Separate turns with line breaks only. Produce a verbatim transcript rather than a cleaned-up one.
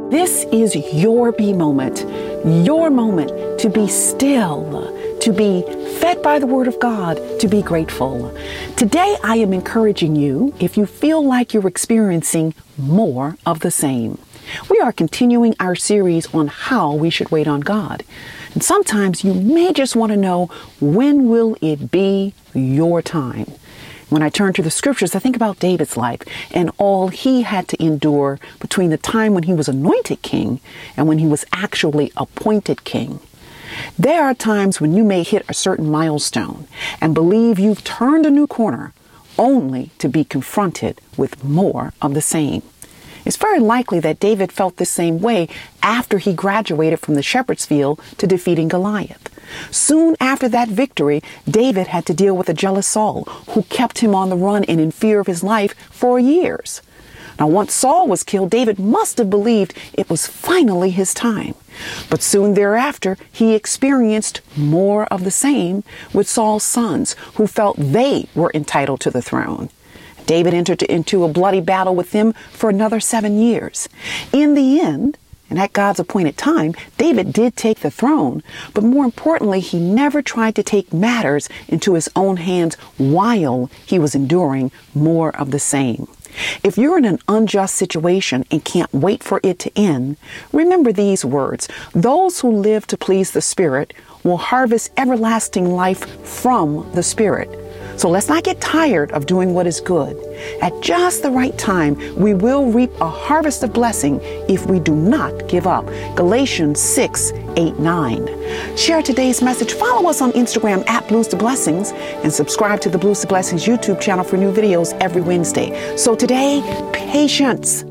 This is your be moment, your moment to be still, to be fed by the Word of God, to be grateful. Today, I am encouraging you if you feel like you're experiencing more of the same. We are continuing our series on how we should wait on God. And sometimes you may just want to know, when will it be your time? When I turn to the scriptures, I think about David's life and all he had to endure between the time when he was anointed king and when he was actually appointed king. There are times when you may hit a certain milestone and believe you've turned a new corner, only to be confronted with more of the same. It's very likely that David felt the same way after he graduated from the shepherd's field to defeating Goliath. Soon after that victory, David had to deal with a jealous Saul who kept him on the run and in fear of his life for years. Now, once Saul was killed, David must have believed it was finally his time. But soon thereafter, he experienced more of the same with Saul's sons, who felt they were entitled to the throne. David entered into a bloody battle with them for another seven years. In the end, and at God's appointed time, David did take the throne, but more importantly, he never tried to take matters into his own hands while he was enduring more of the same. If you're in an unjust situation and can't wait for it to end, remember these words: those who live to please the Spirit will harvest everlasting life from the Spirit. So let's not get tired of doing what is good. At just the right time, we will reap a harvest of blessing if we do not give up. Galatians six, eight, nine. Share today's message. Follow us on Instagram at Blues to Blessings and subscribe to the Blues to Blessings YouTube channel for new videos every Wednesday. So today, patience.